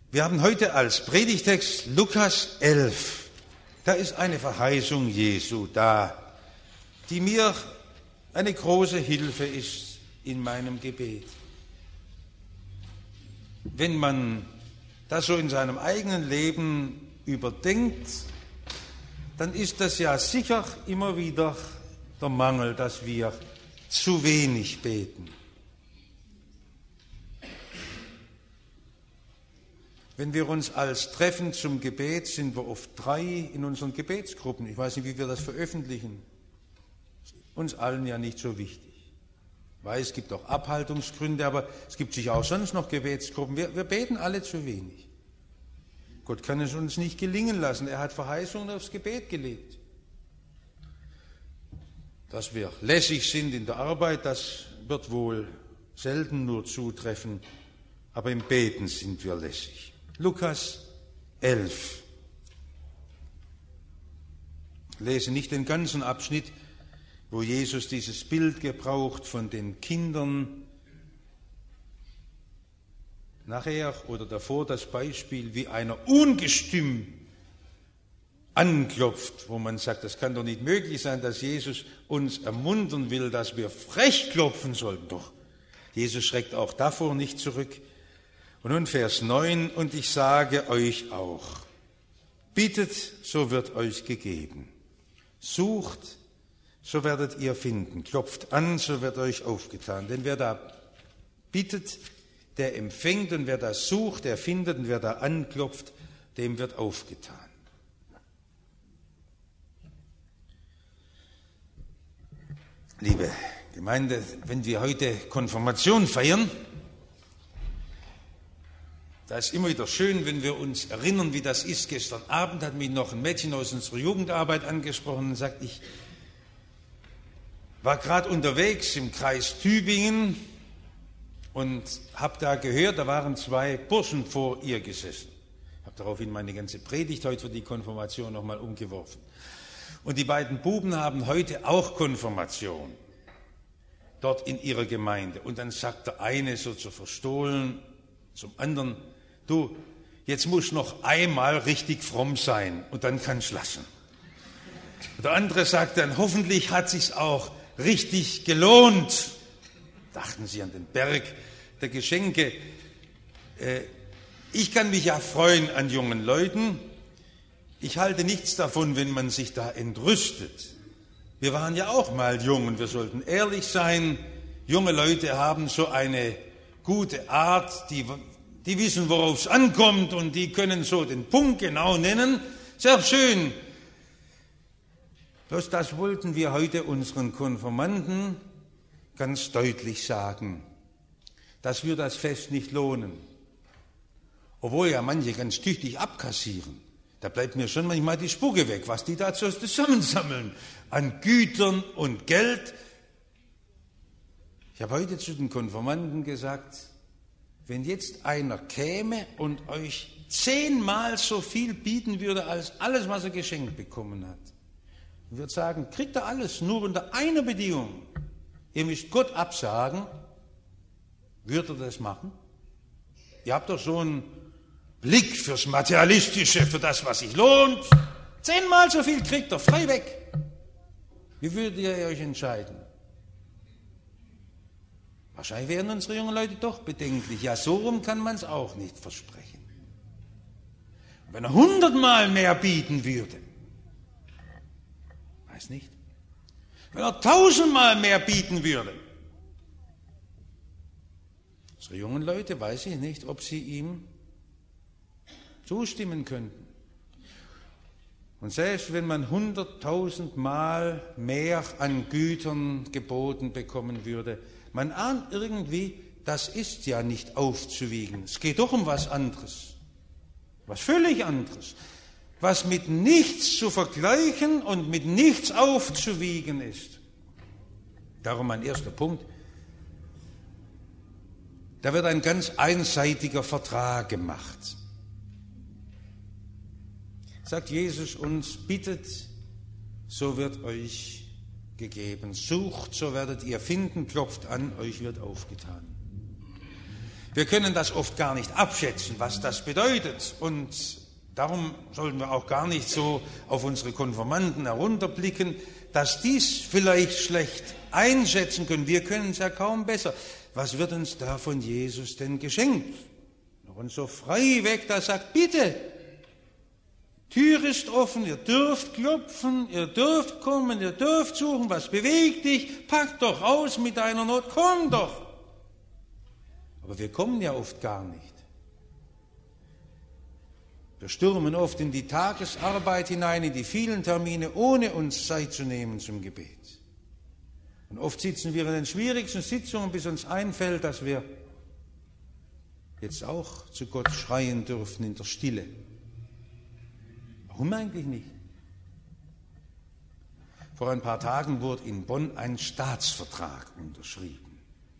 Wir haben heute als Predigtext Lukas 11. Da ist eine Verheißung Jesu da, die mir eine große Hilfe ist in meinem Gebet. Wenn man das so in seinem eigenen Leben überdenkt, dann ist das ja sicher immer wieder der Mangel, dass wir zu wenig beten. Wenn wir uns als treffen zum Gebet, sind wir oft 3 in unseren Gebetsgruppen. Ich weiß nicht, wie wir das veröffentlichen. Uns allen ja nicht so wichtig. Ich weiß, es gibt auch Abhaltungsgründe, aber es gibt sicher auch sonst noch Gebetsgruppen. Wir beten alle zu wenig. Gott kann es uns nicht gelingen lassen. Er hat Verheißungen aufs Gebet gelegt. Dass wir lässig sind in der Arbeit, das wird wohl selten nur zutreffen, aber im Beten sind wir lässig. Lukas 11. Ich lese nicht den ganzen Abschnitt, wo Jesus dieses Bild gebraucht von den Kindern. Nachher oder davor das Beispiel, wie einer ungestüm anklopft, wo man sagt, das kann doch nicht möglich sein, dass Jesus uns ermuntern will, dass wir frech klopfen sollten. Doch, Jesus schreckt auch davor nicht zurück. Und nun Vers 9, und ich sage euch auch, bittet, so wird euch gegeben. Sucht, so werdet ihr finden. Klopft an, so wird euch aufgetan. Denn wer da bittet, der empfängt, und wer da sucht, der findet, und wer da anklopft, dem wird aufgetan. Liebe Gemeinde, wenn wir heute Konfirmation feiern, da ist immer wieder schön, wenn wir uns erinnern, wie das ist. Gestern Abend hat mich noch ein Mädchen aus unserer Jugendarbeit angesprochen und sagt, ich war gerade unterwegs im Kreis Tübingen und habe da gehört, da waren 2 Burschen vor ihr gesessen. Ich habe daraufhin meine ganze Predigt heute für die Konfirmation nochmal umgeworfen. Und die beiden Buben haben heute auch Konfirmation, dort in ihrer Gemeinde. Und dann sagt der eine so zu verstohlen zum anderen, du, jetzt musst noch einmal richtig fromm sein und dann kannst du lassen. Und der andere sagt dann, hoffentlich hat sich's auch richtig gelohnt. Dachten sie an den Berg der Geschenke. Ich kann mich ja freuen an jungen Leuten. Ich halte nichts davon, wenn man sich da entrüstet. Wir waren ja auch mal jung und wir sollten ehrlich sein. Junge Leute haben so eine gute Art, die wissen, worauf es ankommt, und die können so den Punkt genau nennen. Sehr schön. Bloß das wollten wir heute unseren Konfirmanden ganz deutlich sagen, dass wir das Fest nicht lohnen. Obwohl ja manche ganz tüchtig abkassieren. Da bleibt mir schon manchmal die Spucke weg, was die da so zusammensammeln an Gütern und Geld. Ich habe heute zu den Konfirmanden gesagt, wenn jetzt einer käme und euch 10-mal so viel bieten würde als alles, was er geschenkt bekommen hat, und würde sagen, kriegt er alles, nur unter einer Bedingung. Ihr müsst Gott absagen, würde er das machen? Ihr habt doch so einen Blick fürs Materialistische, für das, was sich lohnt. 10-mal so viel kriegt er, frei weg. Wie würdet ihr euch entscheiden? Wahrscheinlich wären unsere jungen Leute doch bedenklich. Ja, so rum kann man es auch nicht versprechen. Und wenn er 100-mal mehr bieten würde, weiß nicht. Wenn er 1000-mal mehr bieten würde, unsere jungen Leute, weiß ich nicht, ob sie ihm zustimmen könnten. Und selbst wenn man 100.000 Mal mehr an Gütern geboten bekommen würde, man ahnt irgendwie, das ist ja nicht aufzuwiegen. Es geht doch um was anderes, was völlig anderes, was mit nichts zu vergleichen und mit nichts aufzuwiegen ist. Darum mein erster Punkt. Da wird ein ganz einseitiger Vertrag gemacht. Sagt Jesus uns, bittet, so wird euch gegeben. Sucht, so werdet ihr finden, klopft an, euch wird aufgetan. Wir können das oft gar nicht abschätzen, was das bedeutet. Und darum sollten wir auch gar nicht so auf unsere Konfirmanden herunterblicken, dass dies vielleicht schlecht einschätzen können. Wir können es ja kaum besser. Was wird uns da von Jesus denn geschenkt? Und so frei weg, da sagt, bitte, Tür ist offen, ihr dürft klopfen, ihr dürft kommen, ihr dürft suchen, was bewegt dich, pack doch aus mit deiner Not, komm doch. Aber wir kommen ja oft gar nicht. Wir stürmen oft in die Tagesarbeit hinein, in die vielen Termine, ohne uns Zeit zu nehmen zum Gebet. Und oft sitzen wir in den schwierigsten Sitzungen, bis uns einfällt, dass wir jetzt auch zu Gott schreien dürfen in der Stille. Warum eigentlich nicht? Vor ein paar Tagen wurde in Bonn ein Staatsvertrag unterschrieben.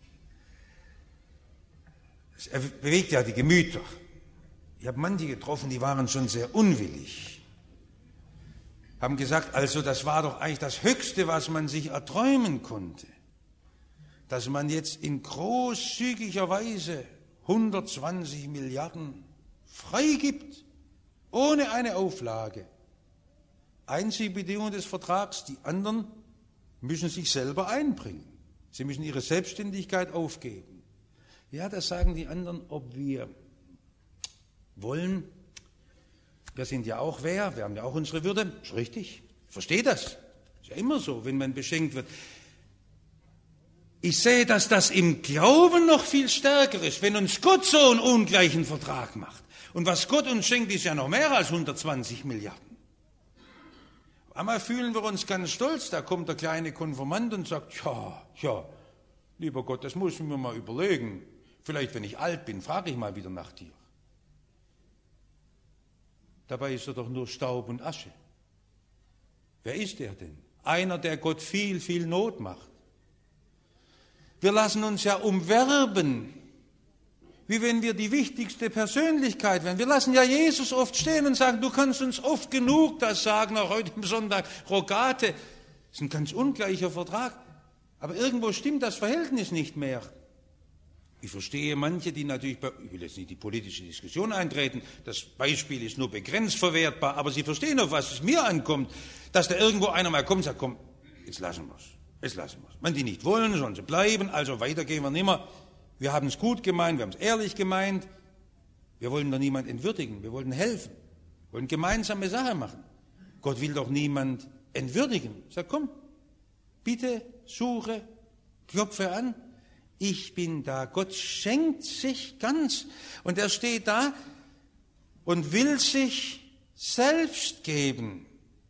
Es bewegt ja die Gemüter. Ich habe manche getroffen, die waren schon sehr unwillig. Haben gesagt, also das war doch eigentlich das Höchste, was man sich erträumen konnte. Dass man jetzt in großzügiger Weise 120 Milliarden freigibt, ohne eine Auflage. Einzige Bedingung des Vertrags, die anderen müssen sich selber einbringen. Sie müssen ihre Selbstständigkeit aufgeben. Ja, das sagen die anderen, ob wir wollen. Wir sind ja auch wer, wir haben ja auch unsere Würde. Ist richtig, ich verstehe das. Ist ja immer so, wenn man beschenkt wird. Ich sehe, dass das im Glauben noch viel stärker ist, wenn uns Gott so einen ungleichen Vertrag macht. Und was Gott uns schenkt, ist ja noch mehr als 120 Milliarden. Einmal fühlen wir uns ganz stolz, da kommt der kleine Konfirmand und sagt, ja, lieber Gott, das muss ich mir mal überlegen. Vielleicht, wenn ich alt bin, frage ich mal wieder nach dir. Dabei ist er doch nur Staub und Asche. Wer ist er denn? Einer, der Gott viel, viel Not macht. Wir lassen uns ja umwerben, wie wenn wir die wichtigste Persönlichkeit wären. Wir lassen ja Jesus oft stehen und sagen, du kannst uns oft genug das sagen, auch heute am Sonntag, Rogate. Das ist ein ganz ungleicher Vertrag. Aber irgendwo stimmt das Verhältnis nicht mehr. Ich verstehe manche, die natürlich, ich will jetzt nicht in die politische Diskussion eintreten, das Beispiel ist nur begrenzt verwertbar, aber Sie verstehen, auf was es mir ankommt, dass da irgendwo einer mal kommt und sagt, komm, jetzt lassen wir es. Wenn die nicht wollen, sollen sie bleiben, also weiter gehen wir nicht mehr. Wir haben es gut gemeint, wir haben es ehrlich gemeint. Wir wollen doch niemand entwürdigen, wir wollen helfen, wir wollen gemeinsame Sache machen. Gott will doch niemand entwürdigen. Sag, komm, bitte, suche, klopfe an. Ich bin da. Gott schenkt sich ganz. Und er steht da und will sich selbst geben.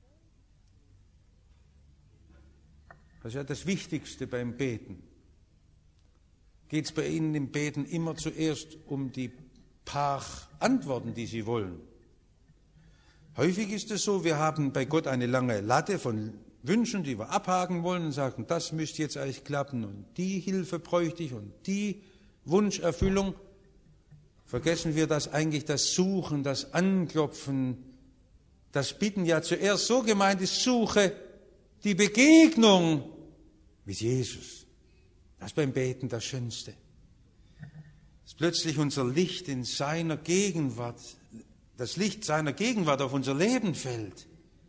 Das ist ja das Wichtigste beim Beten. Geht es bei Ihnen im Beten immer zuerst um die paar Antworten, die Sie wollen? Häufig ist es so, wir haben bei Gott eine lange Latte von Wünschen, die wir abhaken wollen und sagen, das müsste jetzt eigentlich klappen und die Hilfe bräuchte ich und die Wunscherfüllung. Vergessen wir, dass eigentlich das Suchen, das Anklopfen, das Bitten ja zuerst so gemeint ist, suche die Begegnung mit Jesus. Das ist beim Beten das Schönste. Dass plötzlich unser Licht in seiner Gegenwart, das Licht seiner Gegenwart auf unser Leben fällt.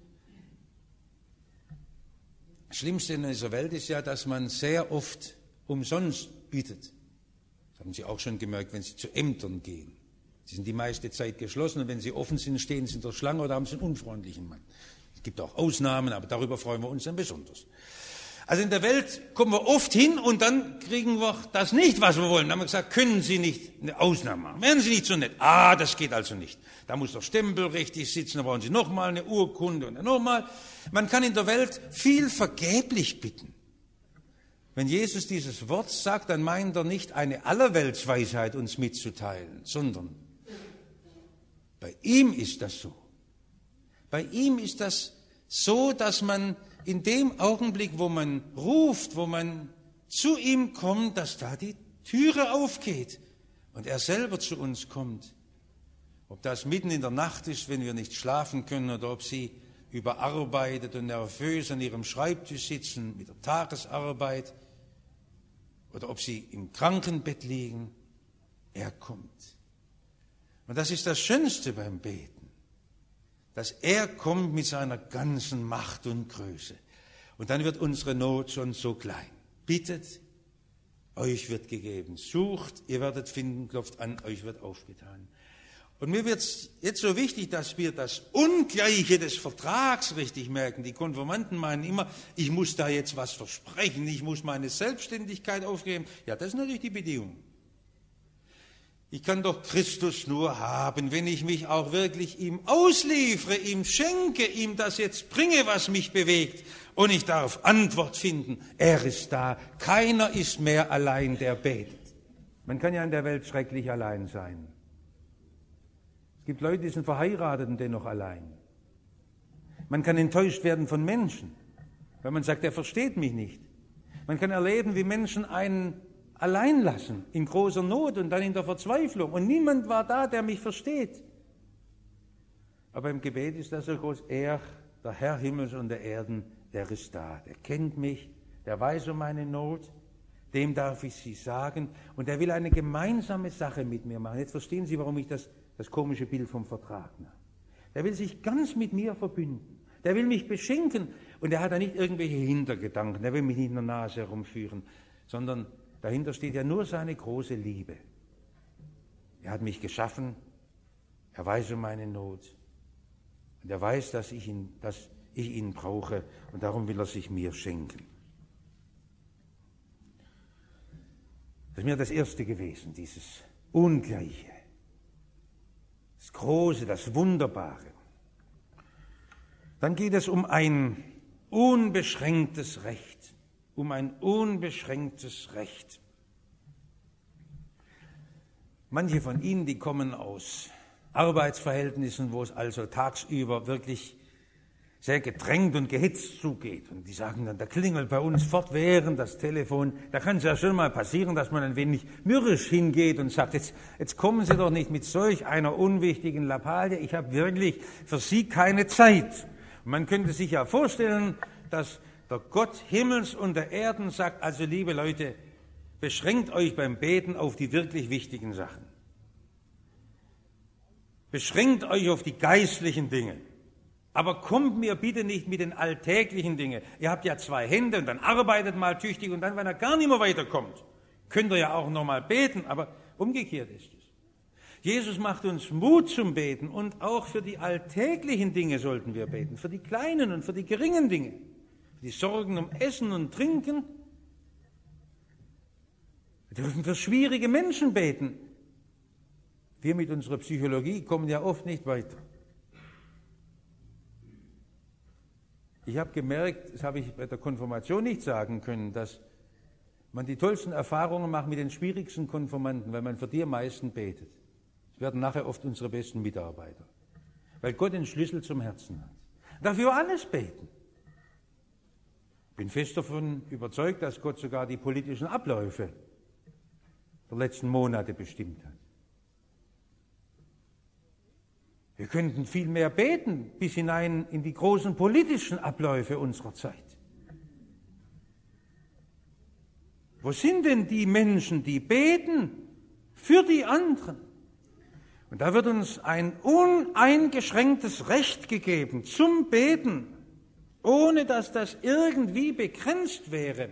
Das Schlimmste in dieser Welt ist ja, dass man sehr oft umsonst bittet. Das haben Sie auch schon gemerkt, wenn Sie zu Ämtern gehen. Sie sind die meiste Zeit geschlossen und wenn sie offen sind, stehen sie in der Schlange oder haben sie einen unfreundlichen Mann. Es gibt auch Ausnahmen, aber darüber freuen wir uns dann besonders. Also in der Welt kommen wir oft hin und dann kriegen wir das nicht, was wir wollen. Dann haben wir gesagt, können Sie nicht eine Ausnahme machen? Wären Sie nicht so nett? Das geht also nicht. Da muss der Stempel richtig sitzen, da brauchen Sie nochmal eine Urkunde und dann nochmal. Man kann in der Welt viel vergeblich bitten. Wenn Jesus dieses Wort sagt, dann meint er nicht eine Allerweltsweisheit uns mitzuteilen, sondern bei ihm ist das so. Bei ihm ist das so, dass man in dem Augenblick, wo man ruft, wo man zu ihm kommt, dass da die Türe aufgeht und er selber zu uns kommt. Ob das mitten in der Nacht ist, wenn wir nicht schlafen können, oder ob Sie überarbeitet und nervös an Ihrem Schreibtisch sitzen mit der Tagesarbeit, oder ob Sie im Krankenbett liegen. Er kommt. Und das ist das Schönste beim Beten, dass er kommt mit seiner ganzen Macht und Größe. Und dann wird unsere Not schon so klein. Bittet, euch wird gegeben. Sucht, ihr werdet finden, klopft an, euch wird aufgetan. Und mir wird es jetzt so wichtig, dass wir das Ungleiche des Vertrags richtig merken. Die Konfirmanden meinen immer, ich muss da jetzt was versprechen, ich muss meine Selbstständigkeit aufgeben. Ja, das ist natürlich die Bedingung. Ich kann doch Christus nur haben, wenn ich mich auch wirklich ihm ausliefere, ihm schenke, ihm das jetzt bringe, was mich bewegt. Und ich darf Antwort finden. Er ist da. Keiner ist mehr allein, der betet. Man kann ja in der Welt schrecklich allein sein. Es gibt Leute, die sind verheiratet und dennoch allein. Man kann enttäuscht werden von Menschen, weil man sagt, er versteht mich nicht. Man kann erleben, wie Menschen einen allein lassen, in großer Not und dann in der Verzweiflung. Und niemand war da, der mich versteht. Aber im Gebet ist das so groß. Er, der Herr Himmels und der Erden, der ist da. Der kennt mich, der weiß um meine Not, dem darf ich sie sagen. Und er will eine gemeinsame Sache mit mir machen. Jetzt verstehen Sie, warum ich das komische Bild vom Vertrag mache. Der will sich ganz mit mir verbünden. Der will mich beschenken. Und er hat da nicht irgendwelche Hintergedanken. Der will mich nicht in der Nase herumführen, sondern dahinter steht ja nur seine große Liebe. Er hat mich geschaffen, er weiß um meine Not und er weiß, dass ich ihn brauche und darum will er sich mir schenken. Das ist mir das Erste gewesen, dieses Ungleiche, das Große, das Wunderbare. Dann geht es um ein unbeschränktes Recht. Um ein unbeschränktes Recht. Manche von Ihnen, die kommen aus Arbeitsverhältnissen, wo es also tagsüber wirklich sehr gedrängt und gehitzt zugeht. Und die sagen dann, da klingelt bei uns fortwährend das Telefon. Da kann es ja schon mal passieren, dass man ein wenig mürrisch hingeht und sagt, jetzt kommen Sie doch nicht mit solch einer unwichtigen Lappalie. Ich habe wirklich für Sie keine Zeit. Und man könnte sich ja vorstellen, dass der Gott Himmels und der Erden sagt, also liebe Leute, beschränkt euch beim Beten auf die wirklich wichtigen Sachen. Beschränkt euch auf die geistlichen Dinge. Aber kommt mir bitte nicht mit den alltäglichen Dingen. Ihr habt ja 2 Hände und dann arbeitet mal tüchtig und dann, wenn er gar nicht mehr weiterkommt, könnt ihr ja auch noch mal beten, aber umgekehrt ist es. Jesus macht uns Mut zum Beten und auch für die alltäglichen Dinge sollten wir beten, für die kleinen und für die geringen Dinge. Die Sorgen um Essen und Trinken. Wir dürfen für schwierige Menschen beten. Wir mit unserer Psychologie kommen ja oft nicht weiter. Ich habe gemerkt, das habe ich bei der Konfirmation nicht sagen können, dass man die tollsten Erfahrungen macht mit den schwierigsten Konfirmanden, weil man für die am meisten betet. Das werden nachher oft unsere besten Mitarbeiter, weil Gott den Schlüssel zum Herzen hat. Dafür alles beten. Ich bin fest davon überzeugt, dass Gott sogar die politischen Abläufe der letzten Monate bestimmt hat. Wir könnten viel mehr beten, bis hinein in die großen politischen Abläufe unserer Zeit. Wo sind denn die Menschen, die beten für die anderen? Und da wird uns ein uneingeschränktes Recht gegeben zum Beten, ohne dass das irgendwie begrenzt wäre.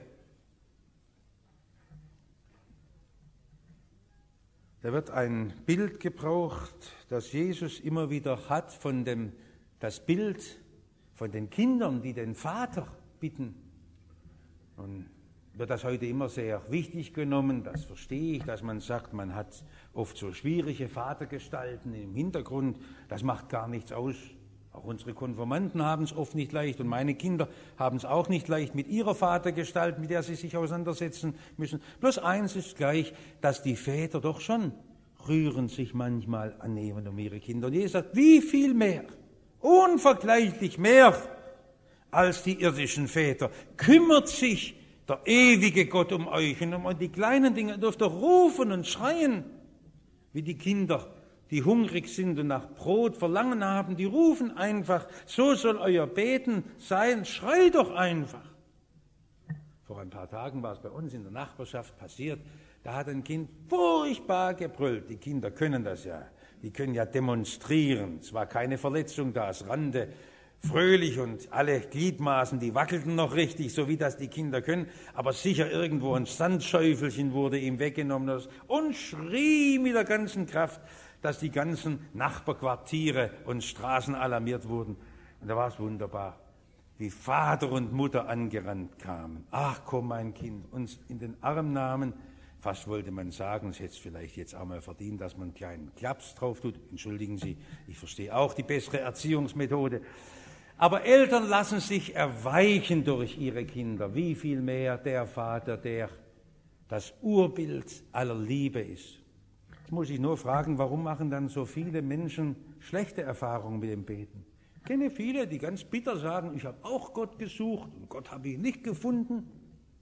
Da wird ein Bild gebraucht, das Jesus immer wieder hat, das Bild von den Kindern, die den Vater bitten. Und wird das heute immer sehr wichtig genommen, das verstehe ich, dass man sagt, man hat oft so schwierige Vatergestalten im Hintergrund, das macht gar nichts aus. Auch unsere Konfirmanden haben es oft nicht leicht und meine Kinder haben es auch nicht leicht mit ihrer Vatergestalt, mit der sie sich auseinandersetzen müssen. Bloß eins ist gleich, dass die Väter doch schon rühren sich manchmal annehmen um ihre Kinder. Und Jesus sagt, wie viel mehr, unvergleichlich mehr als die irdischen Väter, kümmert sich der ewige Gott um euch. Und um die kleinen Dinge dürft ihr rufen und schreien, wie die Kinder, die hungrig sind und nach Brot Verlangen haben, die rufen einfach, so soll euer Beten sein, schreit doch einfach. Vor ein paar Tagen war es bei uns in der Nachbarschaft passiert, Da hat ein Kind furchtbar gebrüllt. Die Kinder können das ja. Die können ja demonstrieren. Es war keine Verletzung da, es rannte fröhlich und alle Gliedmaßen, die wackelten noch richtig, so wie das die Kinder können. Aber sicher irgendwo ein Sandschäufelchen wurde ihm weggenommen und schrie mit der ganzen Kraft, dass die ganzen Nachbarquartiere und Straßen alarmiert wurden. Und da war es wunderbar, wie Vater und Mutter angerannt kamen. Ach komm, mein Kind, uns in den Arm nahmen. Fast wollte man sagen, es hätte es vielleicht jetzt auch mal verdient, dass man einen kleinen Klaps drauf tut. Entschuldigen Sie, ich verstehe auch die bessere Erziehungsmethode. Aber Eltern lassen sich erweichen durch ihre Kinder. Wie viel mehr der Vater, der das Urbild aller Liebe ist. Jetzt muss ich nur fragen, warum machen dann so viele Menschen schlechte Erfahrungen mit dem Beten? Ich kenne viele, die ganz bitter sagen, ich habe auch Gott gesucht und Gott habe ich nicht gefunden.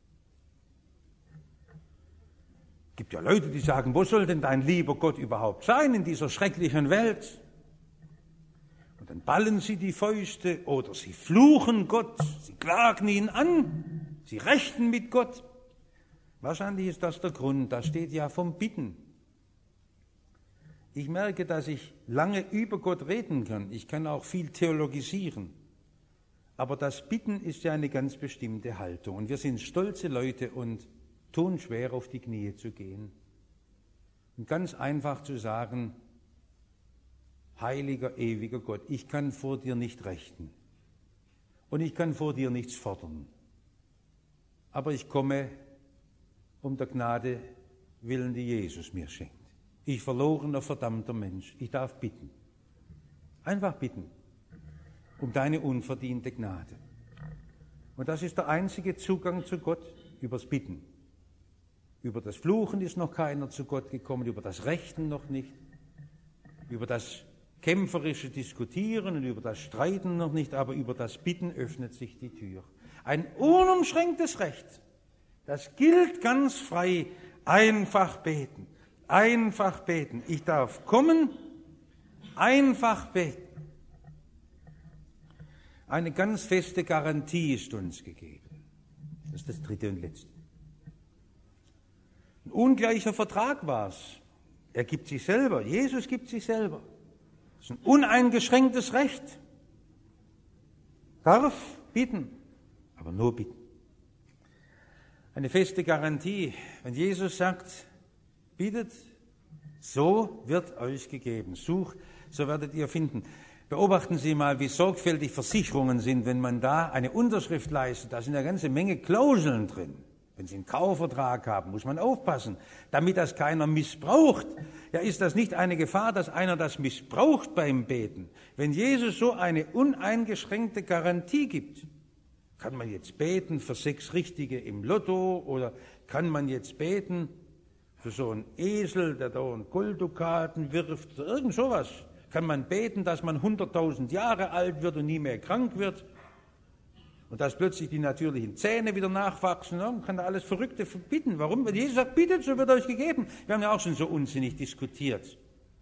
Es gibt ja Leute, die sagen, wo soll denn dein lieber Gott überhaupt sein in dieser schrecklichen Welt? Und dann ballen sie die Fäuste oder sie fluchen Gott, sie klagen ihn an, sie rechten mit Gott. Wahrscheinlich ist das der Grund, da steht ja vom Bitten. Ich merke, dass ich lange über Gott reden kann. Ich kann auch viel theologisieren. Aber das Bitten ist ja eine ganz bestimmte Haltung. Und wir sind stolze Leute und tun schwer, auf die Knie zu gehen. Und ganz einfach zu sagen, heiliger, ewiger Gott, ich kann vor dir nicht rechten. Und ich kann vor dir nichts fordern. Aber ich komme um der Gnade willen, die Jesus mir schenkt. Ich verlorener, verdammter Mensch, ich darf bitten. Einfach bitten um deine unverdiente Gnade. Und das ist der einzige Zugang zu Gott, übers Bitten. Über das Fluchen ist noch keiner zu Gott gekommen, über das Rechten noch nicht, über das kämpferische Diskutieren und über das Streiten noch nicht, aber über das Bitten öffnet sich die Tür. Ein unumschränktes Recht, das gilt ganz frei, einfach beten. Einfach beten. Ich darf kommen, einfach beten. Eine ganz feste Garantie ist uns gegeben. Das ist das dritte und letzte. Ein ungleicher Vertrag war es. Er gibt sich selber. Jesus gibt sich selber. Das ist ein uneingeschränktes Recht. Darf bitten, aber nur bitten. Eine feste Garantie. Wenn Jesus sagt, bittet, so wird euch gegeben. Sucht, so werdet ihr finden. Beobachten Sie mal, wie sorgfältig Versicherungen sind, wenn man da eine Unterschrift leistet. Da sind eine ganze Menge Klauseln drin. Wenn Sie einen Kaufvertrag haben, muss man aufpassen, damit das keiner missbraucht. Ja, ist das nicht eine Gefahr, dass einer das missbraucht beim Beten? Wenn Jesus so eine uneingeschränkte Garantie gibt, kann man jetzt beten für 6 Richtige im Lotto oder kann man jetzt beten für so einen Esel, der da Golddukaten wirft oder irgend sowas? Kann man beten, dass man 100.000 Jahre alt wird und nie mehr krank wird? Und dass plötzlich die natürlichen Zähne wieder nachwachsen? Man kann da alles Verrückte bitten. Warum? Wenn Jesus sagt, bittet, so wird euch gegeben. Wir haben ja auch schon so unsinnig diskutiert.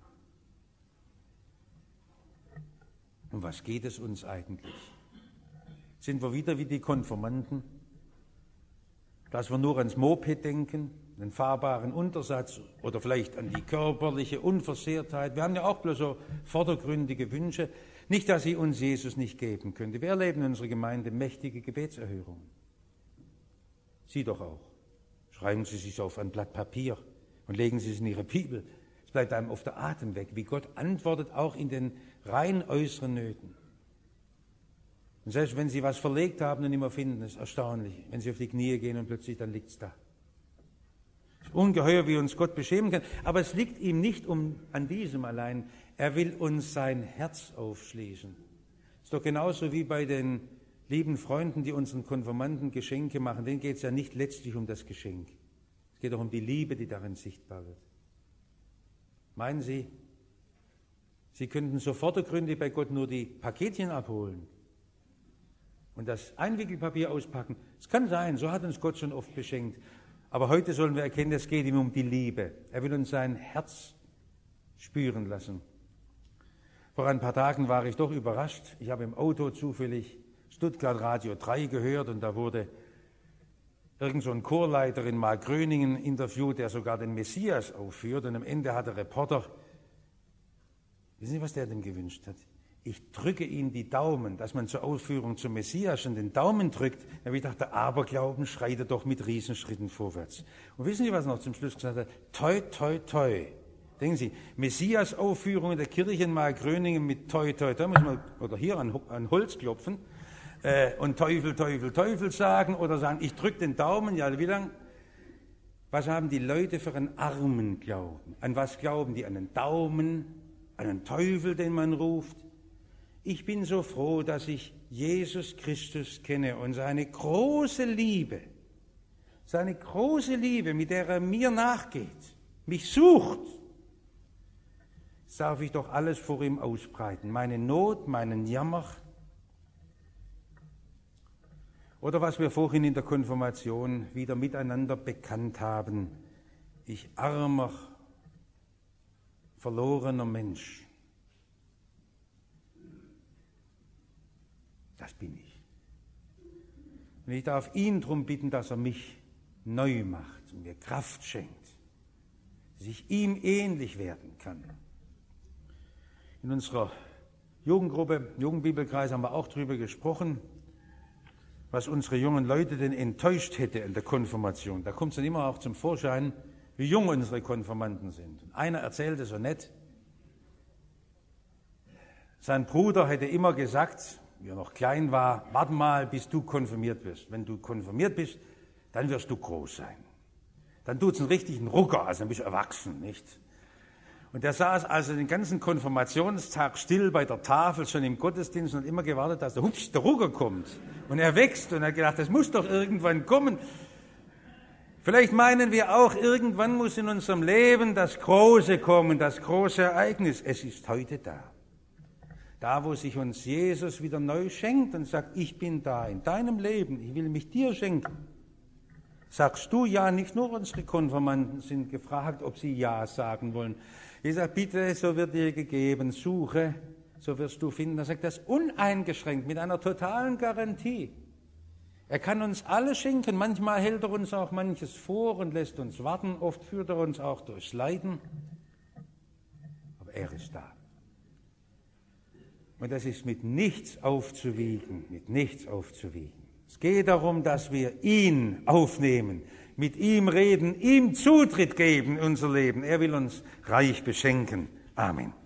Um was geht es uns eigentlich? Sind wir wieder wie die Konformanten? Dass wir nur ans Moped denken, den fahrbaren Untersatz oder vielleicht an die körperliche Unversehrtheit. Wir haben ja auch bloß so vordergründige Wünsche. Nicht, dass sie uns Jesus nicht geben könnte. Wir erleben in unserer Gemeinde mächtige Gebetserhörungen. Sie doch auch. Schreiben Sie sich auf ein Blatt Papier und legen Sie es in Ihre Bibel. Es bleibt einem auf der Atem weg, wie Gott antwortet auch in den rein äußeren Nöten. Und selbst wenn Sie was verlegt haben und nicht mehr finden, ist erstaunlich, wenn Sie auf die Knie gehen und plötzlich dann liegt es da. Es ist ungeheuer, wie uns Gott beschämen kann, aber es liegt ihm nicht an diesem allein. Er will uns sein Herz aufschließen. Ist doch genauso wie bei den lieben Freunden, die unseren Konfirmanden Geschenke machen. Denen geht es ja nicht letztlich um das Geschenk. Es geht doch um die Liebe, die darin sichtbar wird. Meinen Sie, Sie könnten so vordergründig bei Gott nur die Paketchen abholen und das Einwickelpapier auspacken? Es kann sein, so hat uns Gott schon oft beschenkt. Aber heute sollen wir erkennen, es geht ihm um die Liebe. Er will uns sein Herz spüren lassen. Vor ein paar Tagen war ich doch überrascht. Ich habe im Auto zufällig Stuttgart Radio 3 gehört und da wurde irgend so ein Chorleiter in Markgröningen interviewt, der sogar den Messias aufführt. Und am Ende hat der Reporter, wissen Sie, was der dem gewünscht hat? Ich drücke Ihnen die Daumen, dass man zur Aufführung zum Messias schon den Daumen drückt. Da habe ich gedacht, der Aberglauben schreitet doch mit Riesenschritten vorwärts. Und wissen Sie, was er noch zum Schluss gesagt hat? Toi, toi, toi. Denken Sie, Messias-Aufführung in der Kirche in Markgröningen mit toi, toi, toi, muss man, oder hier an Holz klopfen, und Teufel, Teufel, Teufel sagen, oder sagen, ich drücke den Daumen, ja, wie lang? Was haben die Leute für einen armen Glauben? An was glauben die? An einen Daumen, an einen Teufel, den man ruft? Ich bin so froh, dass ich Jesus Christus kenne und seine große Liebe, mit der er mir nachgeht, mich sucht, darf ich doch alles vor ihm ausbreiten, meine Not, meinen Jammer. Oder was wir vorhin in der Konfirmation wieder miteinander bekannt haben, ich armer, verlorener Mensch. Das bin ich. Und ich darf ihn darum bitten, dass er mich neu macht und mir Kraft schenkt, dass ich ihm ähnlich werden kann. In unserer Jugendgruppe, Jugendbibelkreis, haben wir auch darüber gesprochen, was unsere jungen Leute denn enttäuscht hätte in der Konfirmation. Da kommt es dann immer auch zum Vorschein, wie jung unsere Konfirmanden sind. Und einer erzählte so nett, sein Bruder hätte immer gesagt, wie er noch klein war, warte mal, bis du konfirmiert wirst. Wenn du konfirmiert bist, dann wirst du groß sein. Dann tut es einen richtigen Rucker, also dann bist du erwachsen, nicht? Und der saß also den ganzen Konfirmationstag still bei der Tafel, schon im Gottesdienst, und hat immer gewartet, dass der Rucker kommt. Und er wächst und er hat gedacht, das muss doch irgendwann kommen. Vielleicht meinen wir auch, irgendwann muss in unserem Leben das Große kommen, das große Ereignis. Es ist heute da. Da, wo sich uns Jesus wieder neu schenkt und sagt, ich bin da in deinem Leben, ich will mich dir schenken. Sagst du ja, nicht nur unsere Konfirmanden sind gefragt, ob sie ja sagen wollen. Jesus sagt, bitte, so wird dir gegeben, suche, so wirst du finden. Er sagt das uneingeschränkt, mit einer totalen Garantie. Er kann uns alles schenken, manchmal hält er uns auch manches vor und lässt uns warten, oft führt er uns auch durchs Leiden, aber er ist da. Und das ist mit nichts aufzuwiegen, mit nichts aufzuwiegen. Es geht darum, dass wir ihn aufnehmen, mit ihm reden, ihm Zutritt geben in unser Leben. Er will uns reich beschenken. Amen.